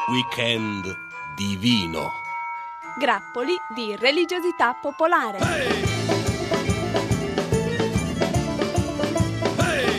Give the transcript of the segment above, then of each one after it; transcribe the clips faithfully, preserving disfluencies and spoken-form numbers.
Weekend divino. Grappoli di religiosità popolare. Hey! Hey!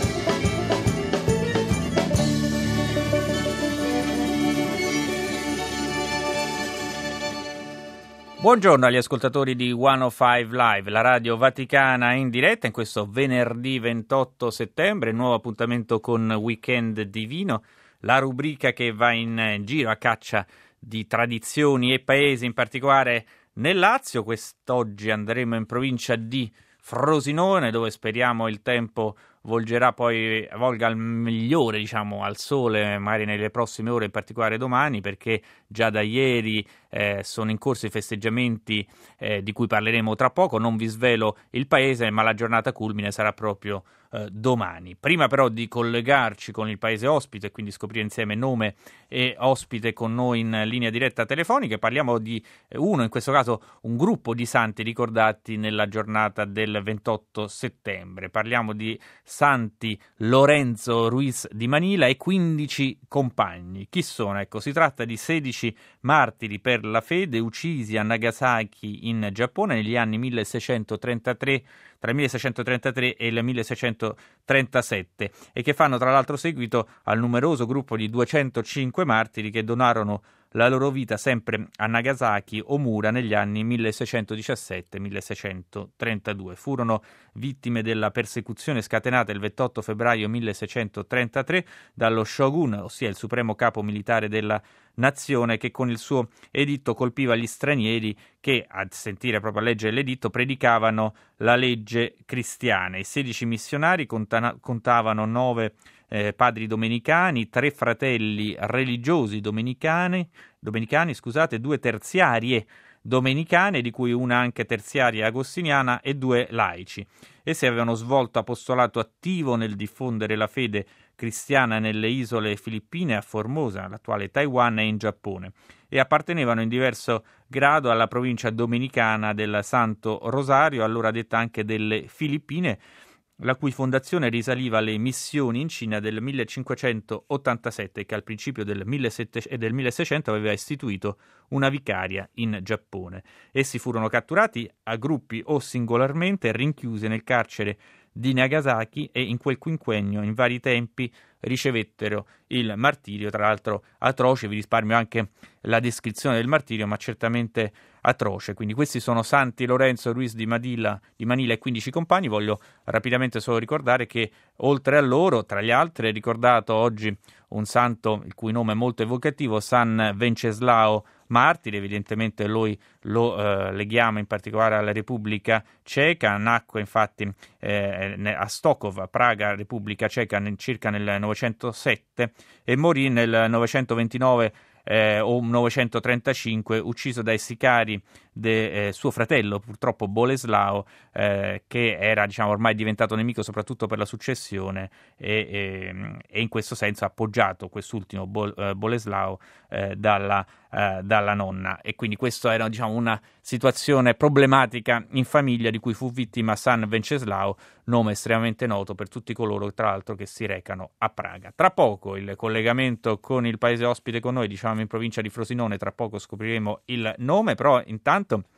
Buongiorno agli ascoltatori di centocinque Live, la radio vaticana in diretta in questo venerdì ventotto settembre, nuovo appuntamento con Weekend Divino, la rubrica che va in giro a caccia di tradizioni e paesi, in particolare nel Lazio. Quest'oggi andremo in provincia di Frosinone, dove speriamo il tempo volgerà poi, volga al migliore, diciamo, al sole, magari nelle prossime ore, in particolare domani, perché già da ieri eh, sono in corso i festeggiamenti eh, di cui parleremo tra poco. Non vi svelo il paese, ma la giornata culmine sarà proprio eh, domani. Prima però di collegarci con il paese ospite, quindi scoprire insieme nome e ospite con noi in linea diretta telefonica, parliamo di uno, in questo caso un gruppo di santi ricordati nella giornata del ventotto settembre. Parliamo di Santi Lorenzo Ruiz di Manila e quindici compagni. Chi sono? Ecco, si tratta di sedici martiri per la fede uccisi a Nagasaki in Giappone negli anni milleseicentotrentatré, tra il milleseicentotrentatré e il milleseicenotrentasette, e che fanno tra l'altro seguito al numeroso gruppo di duecentocinque martiri che donarono la loro vita sempre a Nagasaki, Omura, negli anni milleseicentodiciassette milleseicentotrentadue. Furono vittime della persecuzione scatenata il ventotto febbraio milleseicentotrentatré dallo shogun, ossia il supremo capo militare della nazione, che con il suo editto colpiva gli stranieri che, a sentire proprio a leggere l'editto, predicavano la legge cristiana. I sedici missionari contana- contavano nove Eh, padri domenicani, tre fratelli religiosi domenicani, domenicani scusate, due terziarie domenicane, di cui una anche terziaria agostiniana, e due laici. Essi avevano svolto apostolato attivo nel diffondere la fede cristiana nelle isole filippine, a Formosa, l'attuale Taiwan, e in Giappone, e appartenevano in diverso grado alla provincia domenicana del Santo Rosario, allora detta anche delle Filippine, la cui fondazione risaliva alle missioni in Cina del millecinquecentottantasette, che al principio del, millesettecento, del milleseicento aveva istituito una vicaria in Giappone. Essi furono catturati a gruppi o singolarmente, rinchiusi nel carcere di Nagasaki, e in quel quinquennio in vari tempi ricevettero il martirio, tra l'altro atroce. Vi risparmio anche la descrizione del martirio, ma certamente atroce. Quindi questi sono Santi Lorenzo Ruiz di Manila, di Manila e quindici compagni. Voglio rapidamente solo ricordare che oltre a loro, tra gli altri, è ricordato oggi un santo il cui nome è molto evocativo, San Venceslao Martire. Evidentemente lui lo eh, leghiamo in particolare alla Repubblica Ceca. Nacque infatti eh, a Stokov, Praga, Repubblica Ceca, nel, circa nel novecentosette, e morì nel novecentoventinove Eh, o novecentotrentacinque, ucciso dai sicari di eh, suo fratello, purtroppo Boleslao, eh, che era, diciamo, ormai diventato nemico soprattutto per la successione, e, e, e in questo senso appoggiato quest'ultimo Bol, eh, Boleslao eh, dalla, eh, dalla nonna. E quindi questa era, diciamo, una situazione problematica in famiglia, di cui fu vittima San Venceslao, nome estremamente noto per tutti coloro, tra l'altro, che si recano a Praga. Tra poco il collegamento con il paese ospite con noi, diciamo in provincia di Frosinone, tra poco scopriremo il nome, però intanto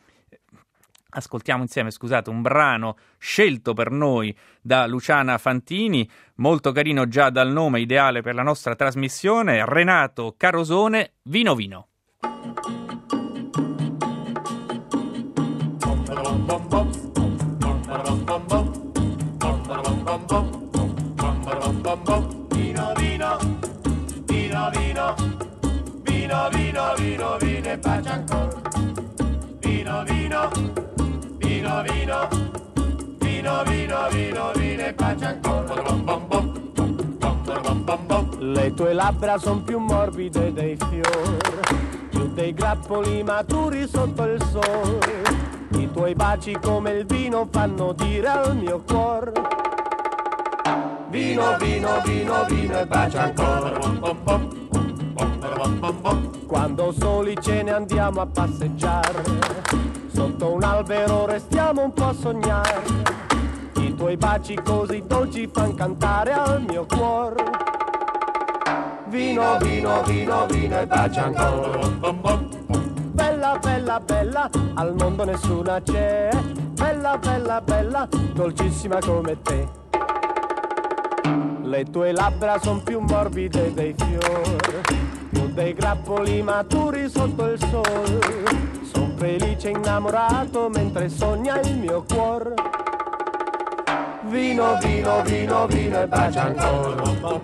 ascoltiamo insieme, scusate, un brano scelto per noi da Luciana Fantini, molto carino già dal nome, ideale per la nostra trasmissione, Renato Carosone, Vino Vino. Vino, vino, vino, vino, vino, vino, vino, vino e pace ancora. Vino, vino, vino, vino, vino, vino, vino, vino e pace ancora. Le tue labbra son più morbide dei fiori, più dei grappoli maturi sotto il sole. I tuoi baci come il vino fanno dire al mio cuore: vino, vino, vino, vino e bacia ancora. Quando soli ce ne andiamo a passeggiare, sotto un albero restiamo un po' a sognare. I tuoi baci così dolci fan cantare al mio cuore: vino, Vino, vino, vino, vino e bacia ancora. Bella, bella, bella, al mondo nessuna c'è. Bella, bella, bella, dolcissima come te. Le tue labbra son più morbide dei fiori, più dei grappoli maturi sotto il sole. Son felice innamorato mentre sogna il mio cuore. Vino, vino, vino, vino e bacia ancora.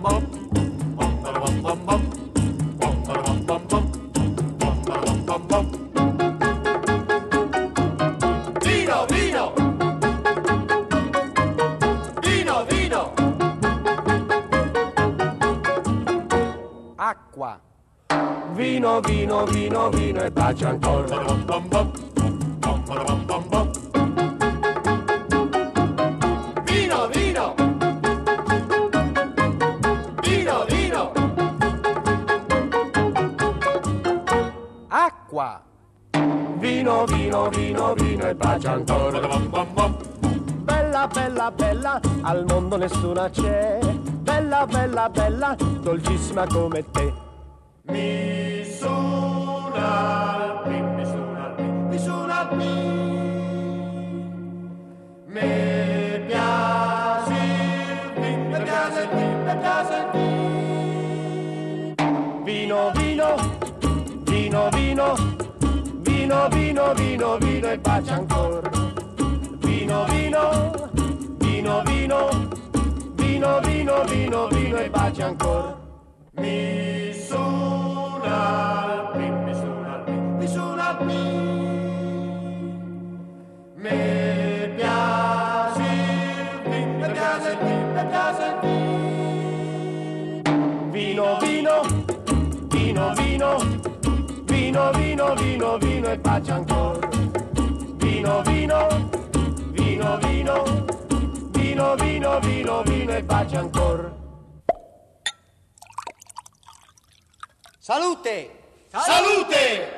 Vino, vino, vino, vino. Acqua. Vino, vino, vino, vino e bacia ancora. Vino, vino, vino, vino. Acqua. Vino, vino, vino, vino e bacia ancora. Bella, bella, bella, al mondo nessuna c'è. Bella, bella, bella, dolcissima come te. Mi suona, mi suona, mi suona, mi piace, mi piace, mi piace. Vino, vino, vino, vino, vino, vino, vino, vino e bacia ancora. Vino, vino, vino, vino, vino, vino, vino, vino e bacia ancora. Mi suona, mi suona, mi suona, mi piace, mi piace, mi piace. Vino, vino, vino, vino, vino, vino, vino, vino e bacia ancora. Vino, vino, vino, vino, vino, vino, vino, vino e bacia ancora. Salute! Salute!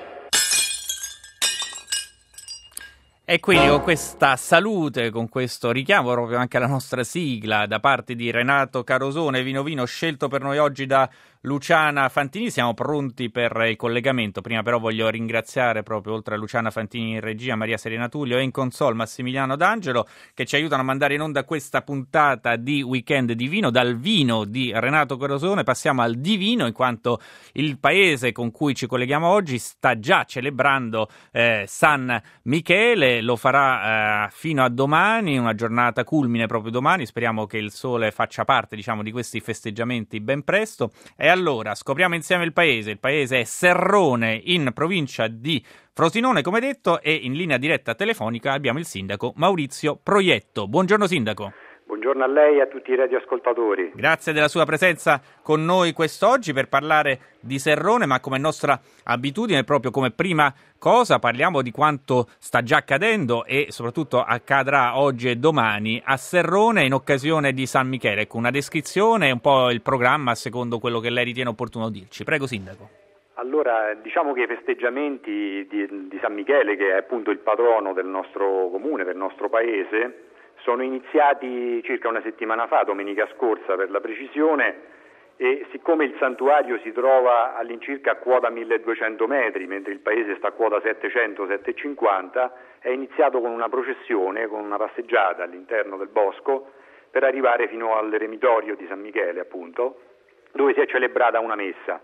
E quindi con questa salute, con questo richiamo proprio anche alla nostra sigla da parte di Renato Carosone, Vino Vino, scelto per noi oggi da Luciana Fantini, siamo pronti per il collegamento. Prima però voglio ringraziare proprio, oltre a Luciana Fantini in regia, Maria Serena Tullio e in console Massimiliano D'Angelo, che ci aiutano a mandare in onda questa puntata di Weekend Divino. Dal vino di Renato Carosone passiamo al divino, in quanto il paese con cui ci colleghiamo oggi sta già celebrando eh, San Michele, lo farà eh, fino a domani, una giornata culmine proprio domani. Speriamo che il sole faccia parte, diciamo, di questi festeggiamenti ben presto. E allora scopriamo insieme il paese. Il paese è Serrone, in provincia di Frosinone, come detto, e in linea diretta telefonica abbiamo il sindaco Maurizio Proietto. Buongiorno sindaco. Buongiorno a lei e a tutti i radioascoltatori. Grazie della sua presenza con noi quest'oggi per parlare di Serrone, ma come nostra abitudine, proprio come prima cosa, parliamo di quanto sta già accadendo e soprattutto accadrà oggi e domani a Serrone in occasione di San Michele. Ecco, una descrizione e un po' il programma secondo quello che lei ritiene opportuno dirci. Prego sindaco. Allora, diciamo che i festeggiamenti di, di San Michele, che è appunto il patrono del nostro comune, del nostro paese, sono iniziati circa una settimana fa, domenica scorsa per la precisione, e siccome il santuario si trova all'incirca a quota milleduecento metri, mentre il paese sta a quota settecento settecentocinquanta, è iniziato con una processione, con una passeggiata all'interno del bosco per arrivare fino all'eremitorio di San Michele, appunto, dove si è celebrata una messa.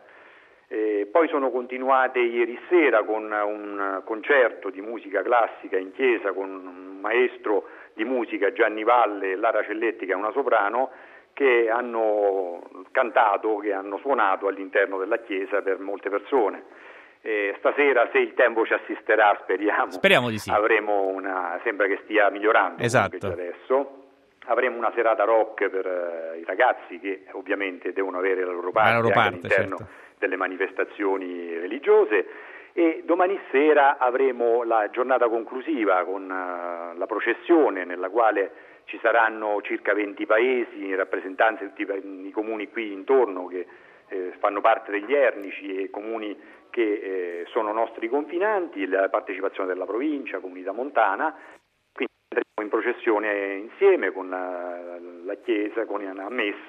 Eh, poi sono continuate ieri sera con un concerto di musica classica in chiesa con un maestro di musica, Gianni Valle, e Lara Celletti, che è una soprano, che hanno cantato, che hanno suonato all'interno della chiesa per molte persone. Eh, stasera, se il tempo ci assisterà, speriamo, speriamo di sì. Avremo una, sembra che stia migliorando, esatto. Adesso. Avremo una serata rock per uh, i ragazzi che ovviamente devono avere la loro parte, la loro parte all'interno certo. delle manifestazioni religiose, e domani sera avremo la giornata conclusiva con uh, la processione nella quale ci saranno circa venti paesi, rappresentanze di tutti i comuni qui intorno che eh, fanno parte degli Ernici e comuni che eh, sono nostri confinanti, la partecipazione della provincia, comunità montana. Quindi andremo in processione insieme con la, la chiesa, con la messa,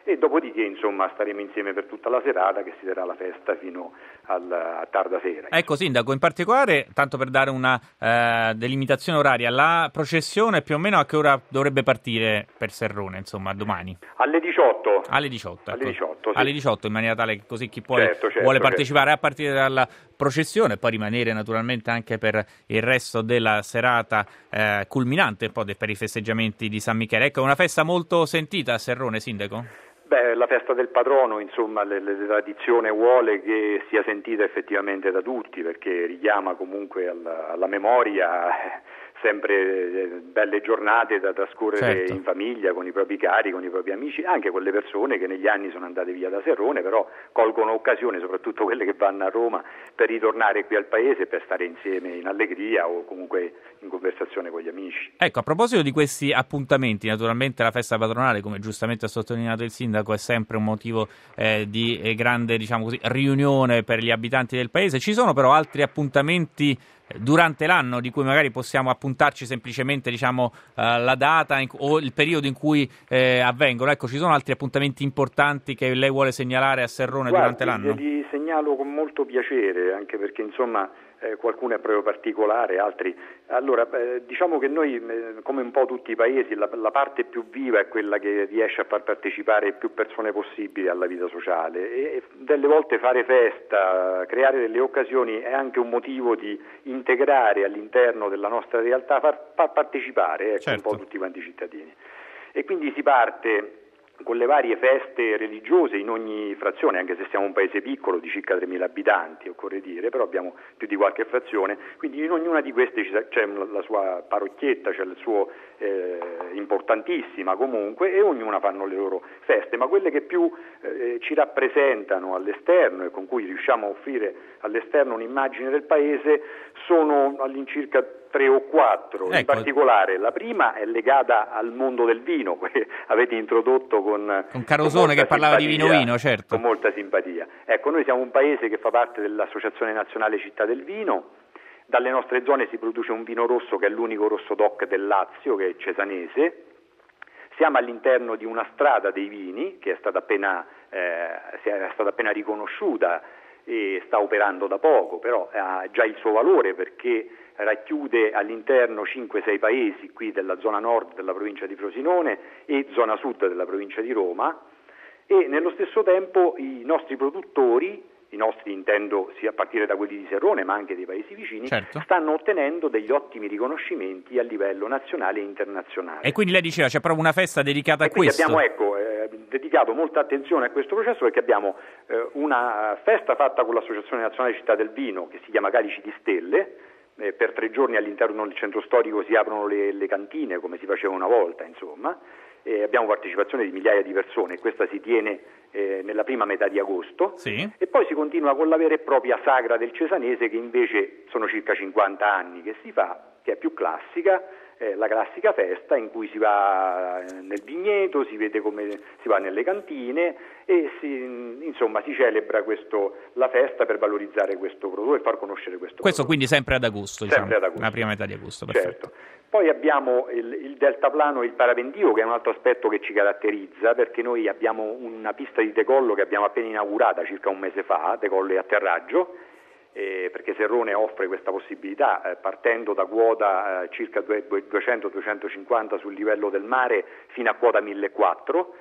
e dopodiché insomma staremo insieme per tutta la serata, che si terrà la festa fino al, a tarda sera. Ecco Sindaco, in particolare, tanto per dare una eh, delimitazione oraria, la processione più o meno a che ora dovrebbe partire per Serrone, insomma, domani? Alle diciotto. Alle diciotto, ecco. Alle diciotto, sì. Alle diciotto, in maniera tale che così chi poi certo, certo, vuole partecipare certo. a partire dalla processione e poi rimanere naturalmente anche per il resto della serata eh, culminante un po' de, per i festeggiamenti di San Michele. Ecco, una festa molto sentita a Serrone, Sindaco? Beh, la festa del patrono, insomma, la tradizione vuole che sia sentita effettivamente da tutti, perché richiama comunque alla, alla memoria eh, sempre belle giornate da trascorrere certo. in famiglia, con i propri cari, con i propri amici, anche con le persone che negli anni sono andate via da Serrone, però colgono occasione, soprattutto quelle che vanno a Roma, per ritornare qui al paese, per stare insieme in allegria o comunque in conversazione con gli amici. Ecco, a proposito di questi appuntamenti, naturalmente la festa patronale, come giustamente ha sottolineato il Sindaco, è sempre un motivo eh, di eh, grande, diciamo così, riunione per gli abitanti del paese. Ci sono però altri appuntamenti durante l'anno di cui magari possiamo appuntarci semplicemente, diciamo, uh, la data in, o il periodo in cui eh, avvengono. Ecco, ci sono altri appuntamenti importanti che lei vuole segnalare a Serrone Guardi, durante l'anno? Li segnalo con molto piacere, anche perché insomma eh, qualcuno è proprio particolare, altri. Allora, eh, diciamo che noi, eh, come un po' tutti i paesi, la, la parte più viva è quella che riesce a far partecipare più persone possibili alla vita sociale e, e delle volte fare festa, creare delle occasioni è anche un motivo di integrare all'interno della nostra realtà, far, far partecipare ecco, certo. un po' tutti quanti i cittadini. E quindi si parte con le varie feste religiose in ogni frazione, anche se siamo un paese piccolo di circa tremila abitanti, occorre dire, però abbiamo più di qualche frazione, quindi in ognuna di queste c'è la sua parrocchietta, c'è il suo eh, importantissima comunque, e ognuna fanno le loro feste, ma quelle che più eh, ci rappresentano all'esterno e con cui riusciamo a offrire all'esterno un'immagine del paese sono all'incirca tre o quattro, ecco. In particolare la prima è legata al mondo del vino, che avete introdotto con con Carosone, che parlava di vino vino, certo. Con molta simpatia. Ecco, noi siamo un paese che fa parte dell'Associazione Nazionale Città del Vino. Dalle nostre zone si produce un vino rosso che è l'unico rosso doc del Lazio, che è cesanese. Siamo all'interno di una strada dei vini che è stata appena, eh, è stata appena riconosciuta e sta operando da poco, però ha già il suo valore perché racchiude all'interno cinque sei paesi qui della zona nord della provincia di Frosinone e zona sud della provincia di Roma, e nello stesso tempo i nostri produttori, i nostri intendo sia a partire da quelli di Serrone ma anche dei paesi vicini, certo. stanno ottenendo degli ottimi riconoscimenti a livello nazionale e internazionale. E quindi lei diceva c'è proprio una festa dedicata e a questo. Abbiamo ecco, eh, dedicato molta attenzione a questo processo perché abbiamo eh, una festa fatta con l'Associazione Nazionale Città del Vino che si chiama Calici di Stelle. Eh, per tre giorni all'interno del centro storico si aprono le, le cantine come si faceva una volta, insomma. Eh, abbiamo partecipazione di migliaia di persone e questa si tiene eh, nella prima metà di agosto, sì. E poi si continua con la vera e propria Sagra del Cesanese che invece sono circa cinquanta anni che si fa, che è più classica, eh, la classica festa in cui si va nel vigneto, si vede come si va nelle cantine e si, insomma si celebra questo, la festa per valorizzare questo prodotto e far conoscere questo Questo prodotto. Quindi sempre ad agosto, diciamo, sempre ad agosto. la prima metà di agosto, perfetto. Certo. Poi abbiamo il, il deltaplano e il parapendio che è un altro aspetto che ci caratterizza perché noi abbiamo una pista di decollo che abbiamo appena inaugurata circa un mese fa, decollo e atterraggio, eh, perché Serrone offre questa possibilità eh, partendo da quota eh, circa duecento duecentocinquanta sul livello del mare fino a quota millequattrocento.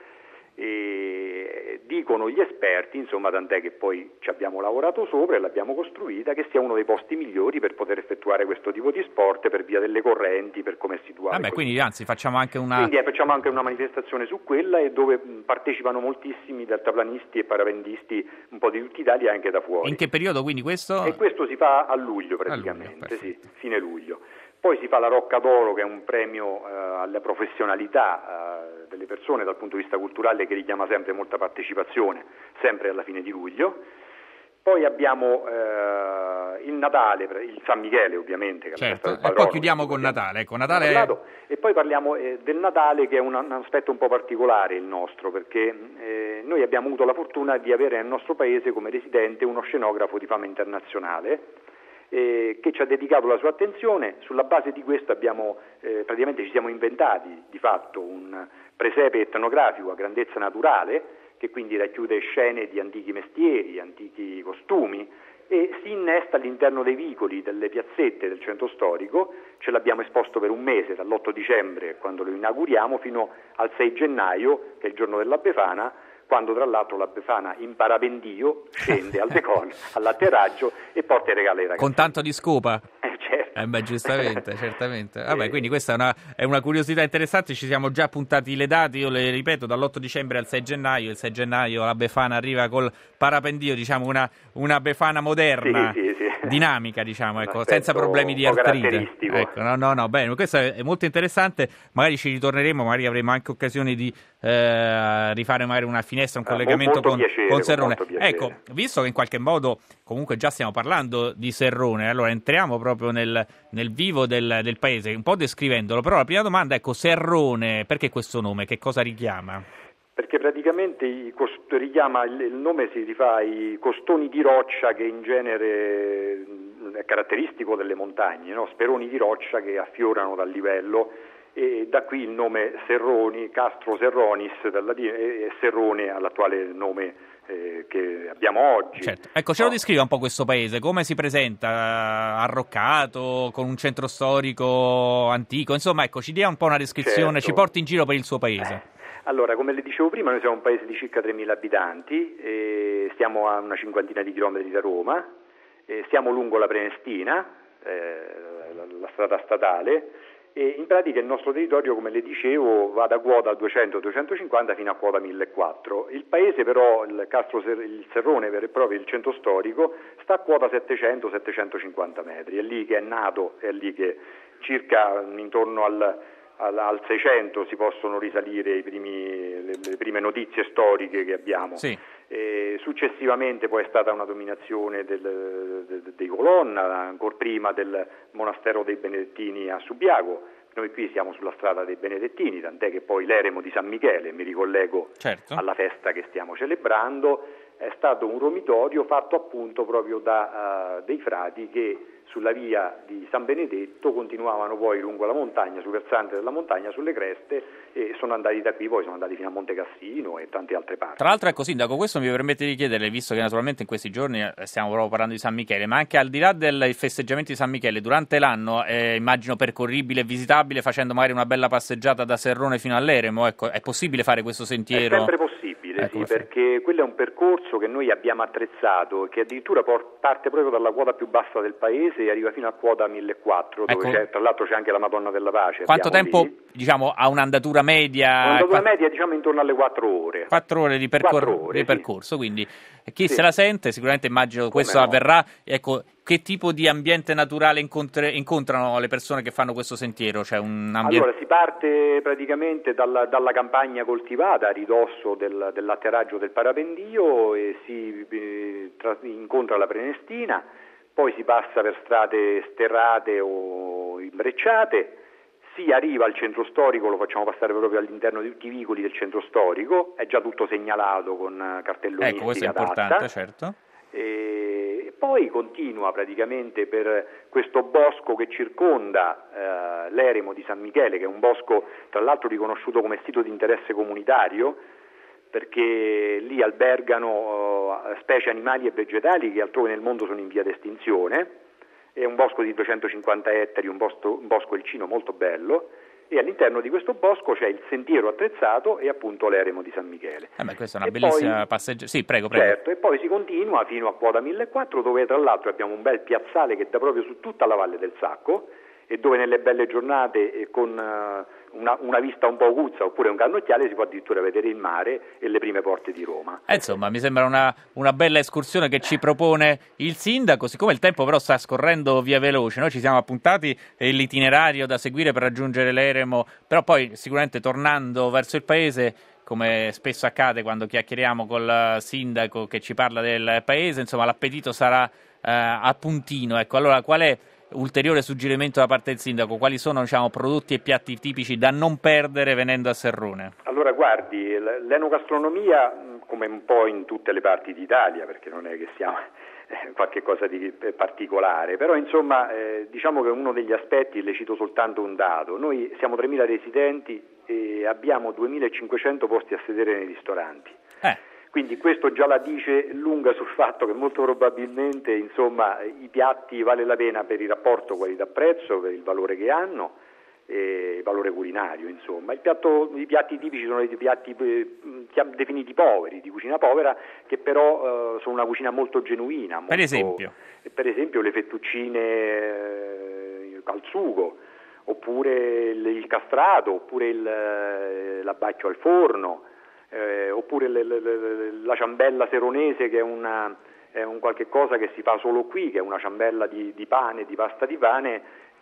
E dicono gli esperti, insomma, tant'è che poi ci abbiamo lavorato sopra e l'abbiamo costruita, che sia uno dei posti migliori per poter effettuare questo tipo di sport per via delle correnti, per come è situato. Vabbè, quindi anzi facciamo anche una quindi eh, facciamo anche una manifestazione su quella e dove mh, partecipano moltissimi deltaplanisti e parapendisti un po' di tutta Italia e anche da fuori. In che periodo quindi questo? E questo si fa a luglio praticamente, a luglio, sì, fine luglio. Poi si fa la Rocca d'Oro che è un premio eh, alla professionalità eh, delle persone dal punto di vista culturale che richiama sempre molta partecipazione, sempre alla fine di luglio. Poi abbiamo eh, il Natale, il San Michele ovviamente. Che certo, è il patrono, e poi chiudiamo con Natale. Ecco, Natale è... E poi parliamo eh, del Natale che è un, un aspetto un po' particolare il nostro perché eh, noi abbiamo avuto la fortuna di avere nel nostro paese come residente uno scenografo di fama internazionale eh, che ci ha dedicato la sua attenzione. Sulla base di questo abbiamo eh, praticamente ci siamo inventati di fatto un presepe etnografico a grandezza naturale, che quindi racchiude scene di antichi mestieri, antichi costumi, e si innesta all'interno dei vicoli, delle piazzette del centro storico. Ce l'abbiamo esposto per un mese, dall'otto dicembre, quando lo inauguriamo, fino al sei gennaio, che è il giorno della Befana, quando tra l'altro la Befana in parapendio scende al decollo, all'atterraggio e porta i regali ai ragazzi. Con tanto di scopa? Eh, certo. Eh beh, giustamente, certamente. Vabbè, quindi questa è una, è una curiosità interessante, ci siamo già puntati le date, io le ripeto, dall'otto dicembre al sei gennaio, il sei gennaio la Befana arriva col parapendio, diciamo una, una Befana moderna, sì, sì, sì. dinamica, diciamo, ecco, senza problemi di artrite. Ecco, no, no, no, bene, questo è molto interessante, magari ci ritorneremo, magari avremo anche occasione di eh, rifare magari una finestra, un collegamento molto con, piacere, con Serrone. molto piacere. Ecco, visto che in qualche modo comunque già stiamo parlando di Serrone, allora entriamo proprio nel, nel vivo del, del paese, un po' descrivendolo, però la prima domanda, ecco, Serrone, perché questo nome, che cosa richiama? Perché praticamente i cost- richiama, il, il nome si rifà ai costoni di roccia che in genere è caratteristico delle montagne, no? Speroni di roccia che affiorano dal livello, e da qui il nome Serroni, Castro Serronis dalla, e Serrone all'attuale nome eh, che abbiamo oggi. Certo. Ecco, ce lo descriva un po' questo paese, come si presenta, arroccato, con un centro storico antico, insomma, ecco, ci dia un po' una descrizione, certo. Ci porti in giro per il suo paese. Allora, come le dicevo prima, noi siamo un paese di circa tremila abitanti, e stiamo a una cinquantina di chilometri da Roma, e stiamo lungo la Prenestina, eh, la, la strada statale, e in pratica il nostro territorio, come le dicevo, va da quota duecento duecentocinquanta fino a quota millequattrocento. Il paese però, il Castro il Serrone vero e proprio, il centro storico, sta a quota settecento settecentocinquanta metri, è lì che è nato, è lì che circa intorno al Al, al seicento si possono risalire i primi, le, le prime notizie storiche che abbiamo. Sì. E successivamente poi è stata una dominazione del, de, dei Colonna, ancora prima del monastero dei Benedettini a Subiaco. Noi qui siamo sulla strada dei Benedettini, tant'è che poi l'eremo di San Michele, mi ricollego certo. alla festa che stiamo celebrando, è stato un romitorio fatto appunto proprio da uh, dei frati che sulla via di San Benedetto continuavano poi lungo la montagna, sul versante della montagna, sulle creste, e sono andati da qui, poi sono andati fino a Monte Cassino e tante altre parti. Tra l'altro, ecco, Sindaco, questo mi permette di chiederle, visto che naturalmente in questi giorni stiamo proprio parlando di San Michele, ma anche al di là del festeggiamento di San Michele, durante l'anno eh, immagino percorribile e visitabile, facendo magari una bella passeggiata da Serrone fino all'Eremo, ecco, è possibile fare questo sentiero? È sempre possibile, ecco, sì, perché quello è un percorso che noi abbiamo attrezzato e che addirittura por- parte proprio dalla quota più bassa del paese e arriva fino a quota millequattrocento, dove ecco. c'è, tra l'altro c'è anche la Madonna della Pace. Quanto tempo, lì. diciamo, ha un'andatura media? Un'andatura qua... media, diciamo, intorno alle quattro ore. Quattro ore di, percor- quattro ore, di sì. percorso, quindi chi sì. se la sente, sicuramente immagino Come questo no. avverrà. Ecco, che tipo di ambiente naturale incontre- incontrano le persone che fanno questo sentiero? Cioè un ambiente... Allora, si parte praticamente dalla, dalla campagna coltivata a ridosso del, dell'atterraggio del parapendio e si eh, tra- incontra la Prenestina, poi si passa per strade sterrate o imbrecciate, si arriva al centro storico, lo facciamo passare proprio all'interno di tutti i vicoli del centro storico, è già tutto segnalato con cartellonistica Ecco, questo è adatta. importante, certo. E poi continua praticamente per questo bosco che circonda eh, l'eremo di San Michele, che è un bosco tra l'altro riconosciuto come sito di interesse comunitario, perché lì albergano uh, specie animali e vegetali che altrove nel mondo sono in via d'estinzione. È un bosco di duecentocinquanta ettari, un, bosco, un bosco elcino molto bello, e all'interno di questo bosco c'è il sentiero attrezzato e appunto l'eremo di San Michele. Eh beh, questa è una e bellissima poi, passeggiata. Sì, prego, prego. Certo, e poi si continua fino a quota millequattrocento, dove tra l'altro abbiamo un bel piazzale che dà proprio su tutta la Valle del Sacco, e dove nelle belle giornate e con uh, una, una vista un po' aguzza oppure un cannocchiale si può addirittura vedere il mare e le prime porte di Roma. Eh, insomma, mi sembra una, una bella escursione che ci propone il sindaco, siccome il tempo però sta scorrendo via veloce, noi ci siamo appuntati eh, l'itinerario da seguire per raggiungere l'eremo, però poi sicuramente tornando verso il paese, come spesso accade quando chiacchieriamo col sindaco che ci parla del paese, insomma l'appetito sarà eh, a puntino. Ecco, allora qual è ulteriore suggerimento da parte del sindaco? Quali sono, diciamo, prodotti e piatti tipici da non perdere venendo a Serrone? Allora guardi, l'enogastronomia, come un po' in tutte le parti d'Italia, perché non è che siamo, eh, qualche cosa di particolare, però insomma eh, diciamo che uno degli aspetti, le cito soltanto un dato, noi siamo tremila residenti e abbiamo duemilacinquecento posti a sedere nei ristoranti. Eh. Quindi questo già la dice lunga sul fatto che molto probabilmente insomma i piatti vale la pena per il rapporto qualità-prezzo, per il valore che hanno, e il valore culinario insomma. Il piatto, i piatti tipici sono dei piatti eh, definiti poveri, di cucina povera, che però eh, sono una cucina molto genuina. Molto, per esempio? Per esempio le fettuccine eh, al sugo, oppure il, il castrato, oppure il, l'abbacchio al forno. Eh, oppure le, le, le, la ciambella seronese, che è, una, è un qualche cosa che si fa solo qui, che è una ciambella di, di pane, di pasta di pane,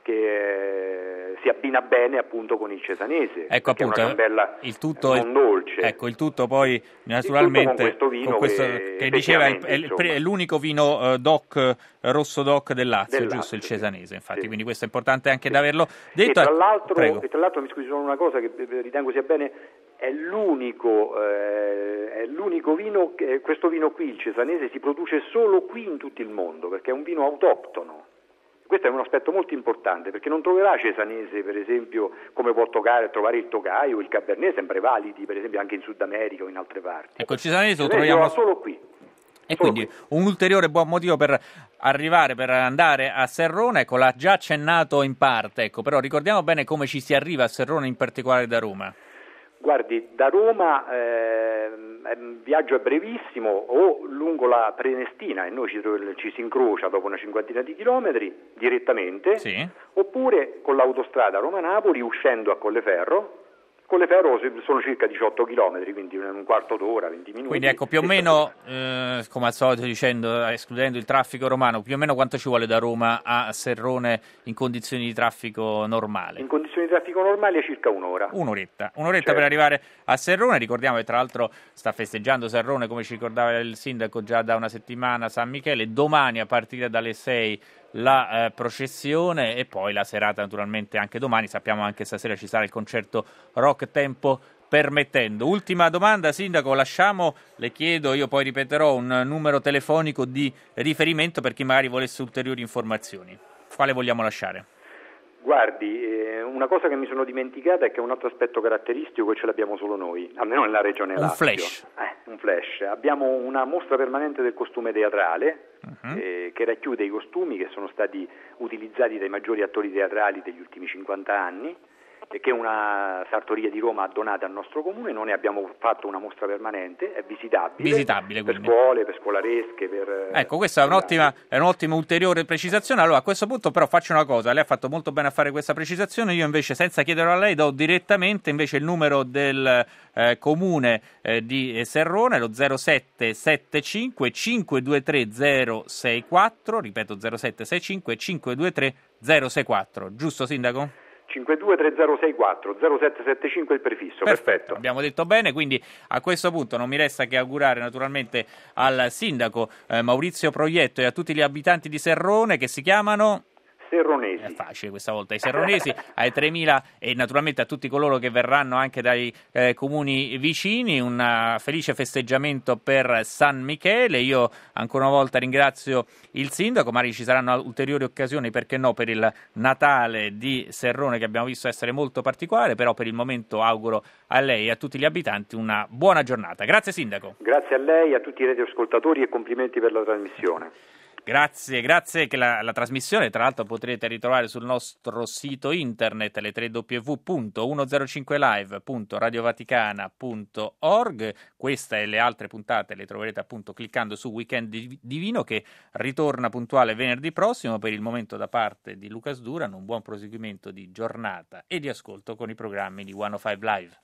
che eh, si abbina bene appunto con il cesanese. Ecco appunto, è una ciambella il tutto, non dolce. Ecco, il tutto poi naturalmente con questo vino con questo, che, che diceva è, il, è l'unico vino uh, DOC, uh, rosso DOC del Lazio, del giusto, Lazio, il cesanese, infatti, sì. quindi questo è importante anche da averlo E detto. tra l'altro, e tra l'altro mi scusi solo una cosa che ritengo sia bene, è l'unico, eh, è l'unico vino, che, questo vino qui, il cesanese, si produce solo qui in tutto il mondo, perché è un vino autoctono. Questo è un aspetto molto importante, perché non troverà cesanese, per esempio, come può toccare, trovare il Tokai o il Cabernet, sempre validi, per esempio, anche in Sud America o in altre parti. Ecco, il cesanese lo cesanese troviamo solo qui. E solo quindi qui. un ulteriore buon motivo per arrivare, per andare a Serrone, ecco, l'ha già accennato in parte, ecco, però ricordiamo bene come ci si arriva a Serrone, in particolare da Roma. Guardi, da Roma eh, il viaggio è brevissimo, o lungo la Prenestina, e noi ci, ci si incrocia dopo una cinquantina di chilometri direttamente, sì. Oppure con l'autostrada Roma-Napoli uscendo a Colleferro. Colleferro sono circa diciotto chilometri, quindi un quarto d'ora, venti minuti. Quindi ecco, più o meno, eh, come al solito dicendo, escludendo il traffico romano, più o meno quanto ci vuole da Roma a Serrone in condizioni di traffico normale? In condizioni di traffico normali è circa un'ora. Un'oretta, un'oretta certo. Per arrivare a Serrone. Ricordiamo che tra l'altro sta festeggiando Serrone, come ci ricordava il sindaco, già da una settimana, San Michele. Domani a partire dalle sei la eh, processione, e poi la serata naturalmente anche domani. Sappiamo anche stasera ci sarà il concerto rock, tempo permettendo. Ultima domanda, sindaco, lasciamo, le chiedo, io poi ripeterò, un numero telefonico di riferimento per chi magari volesse ulteriori informazioni. Quale vogliamo lasciare? Guardi, eh, una cosa che mi sono dimenticata è che un altro aspetto caratteristico che ce l'abbiamo solo noi, almeno nella regione un Lazio. Flash. Eh, un flash. Abbiamo una mostra permanente del costume teatrale, uh-huh. eh, che racchiude i costumi che sono stati utilizzati dai maggiori attori teatrali degli ultimi cinquanta anni, e che una sartoria di Roma ha donato al nostro comune. Noi ne abbiamo fatto una mostra permanente, è visitabile, visitabile per quindi. scuole, per scolaresche, per... Ecco, questa è un'ottima, è un'ottima ulteriore precisazione. Allora, a questo punto però faccio una cosa, lei ha fatto molto bene a fare questa precisazione, io invece, senza chiederlo a lei, do direttamente invece il numero del eh, comune eh, di Serrone, lo zero sette sette cinque cinque due tre zero sei quattro, ripeto zero sette sei cinque cinque due tre zero sei quattro, giusto sindaco? cinque due tre zero sei quattro, zero sette sette cinque il prefisso, perfetto. perfetto. Abbiamo detto bene, quindi a questo punto non mi resta che augurare naturalmente al sindaco eh, Maurizio Proietto e a tutti gli abitanti di Serrone, che si chiamano... Serronesi. È facile questa volta, ai serronesi, ai tremila e naturalmente a tutti coloro che verranno anche dai eh, comuni vicini, un felice festeggiamento per San Michele. Io ancora una volta ringrazio il sindaco, magari ci saranno ulteriori occasioni, perché no, per il Natale di Serrone, che abbiamo visto essere molto particolare, però per il momento auguro a lei e a tutti gli abitanti una buona giornata. Grazie sindaco. Grazie a lei, a tutti i radioascoltatori, e complimenti per la trasmissione. Grazie, grazie, che la, la trasmissione tra l'altro potrete ritrovare sul nostro sito internet, le tre w w w punto centocinque live punto radiovaticana punto org. Questa e le altre puntate le troverete appunto cliccando su Weekend Divino, che ritorna puntuale venerdì prossimo. Per il momento, da parte di Lucas Duran, un buon proseguimento di giornata e di ascolto con i programmi di centocinque Live.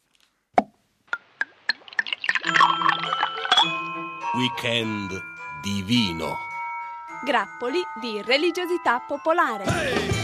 Weekend Divino. Grappoli di religiosità popolare.